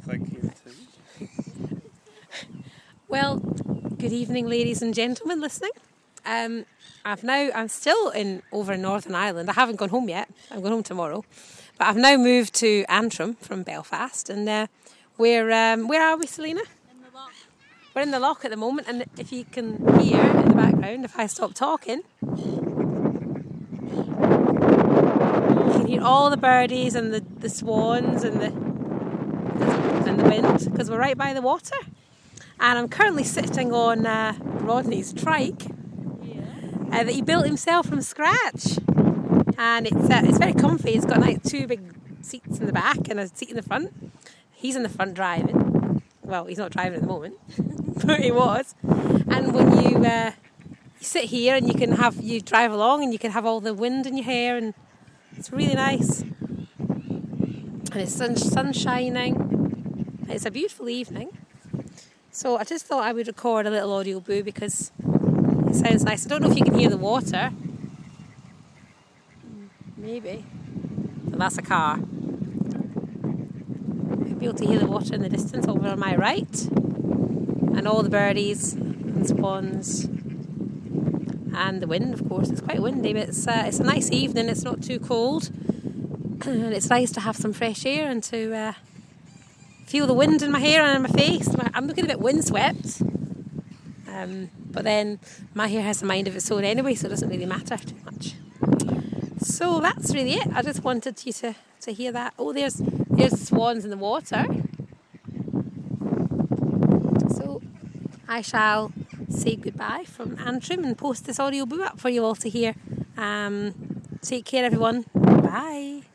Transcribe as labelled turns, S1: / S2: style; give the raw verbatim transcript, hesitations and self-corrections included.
S1: thinking too.
S2: Well, good evening, ladies and gentlemen listening. Um, I've now, I'm still in over in Northern Ireland. I haven't gone home yet. I'm going home tomorrow. But I've now moved to Antrim from Belfast. And uh, we're, um, where are we, Selena?
S3: In the loch.
S2: We're in the loch at the moment. And if you can hear in the background, if I stop talking, you can hear all the birdies and the, the swans and the, and the wind, because we're right by the water. And I'm currently sitting on uh, Rodney's trike. Uh, that he built himself from scratch, and it's uh, it's very comfy. It's got like two big seats in the back and a seat in the front. He's in the front driving. Well, he's not driving at the moment, but he was. And when you uh, you sit here and you can have you drive along and you can have all the wind in your hair, and it's really nice. And it's sun sun shining. It's a beautiful evening. So I just thought I would record a little audio boo because it sounds nice. I don't know if you can hear the water. Maybe. So that's a car. You'll be able to hear the water in the distance over on my right. And all the birdies and swans. And the wind, of course. It's quite windy, but it's, uh, it's a nice evening. It's not too cold. And it's nice to have some fresh air and to uh, feel the wind in my hair and in my face. I'm looking a bit windswept. Um, but then my hair has a mind of its own anyway, so it doesn't really matter too much. So that's really it. I just wanted you to, to hear that. Oh, there's there's the swans in the water. So I shall say goodbye from Antrim and post this audio boo up for you all to hear. Um, take care, everyone. Bye.